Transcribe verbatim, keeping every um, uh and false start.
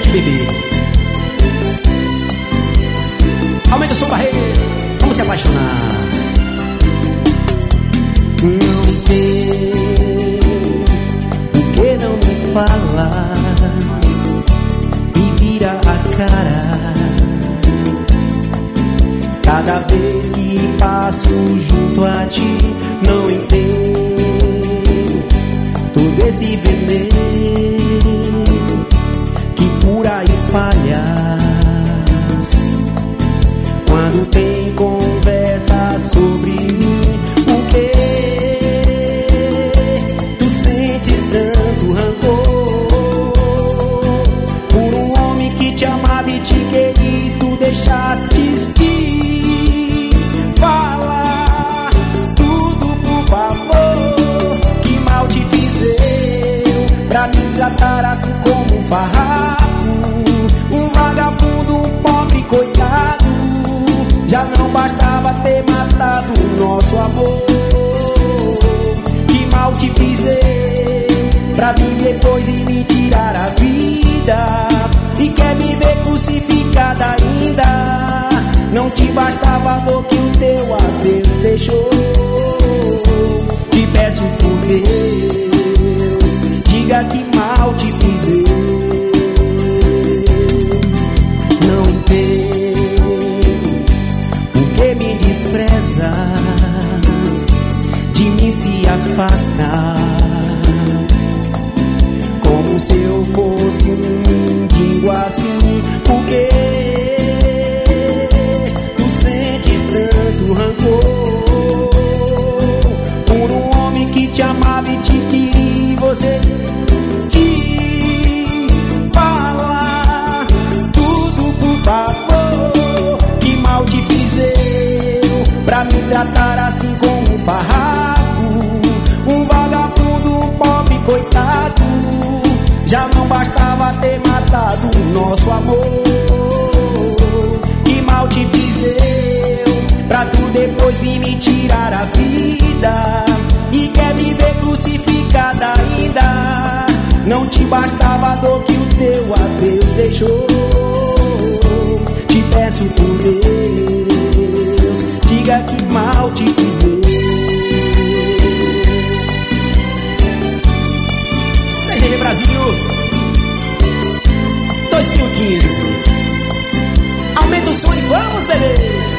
Esse bebê. Aumenta o som, Barreto. Vamos se apaixonar. Não tem o que não me falas e vira a cara cada vez que passo junto a ti. Não entendo todo esse veneno que por aí espalhas quando tem conversa sobre mim. O que tu sentes tanto rancor por um homem que te amava e te queria e tu deixaste ir? Fala tudo, por favor. Que mal te fiz eu pra me tratar assim como um farrapo, um vagabundo, um pobre coitado? Já não bastava ter matado o nosso amor. Que mal te fiz eu pra vir depois e me tirar a vida, e quer me ver crucificada ainda? Não te bastava a dor que o teu adeus deixou. Te peço por Deus, diga que mal te fiz eu. Não entendo que me desprezas, de mim se afasta, como se eu fosse um mendigo assim. Porque tu sentes tanto rancor por um homem que te amava e te queria, e você diz, fala tudo, por favor. Que mal te fiz eu pra me tratar assim como um farrapo, um vagabundo, um pobre coitado? Já não bastava ter matado o nosso amor. Que mal te fiz eu pra tu depois vir me tirar a vida, e quer me ver crucificada ainda? Não te bastava a dor que o teu adeus deixou. Te peço por Deus, diga que mal te fiz eu. C G Brasil dois mil e quinze. Aumenta o som e vamos, bebê.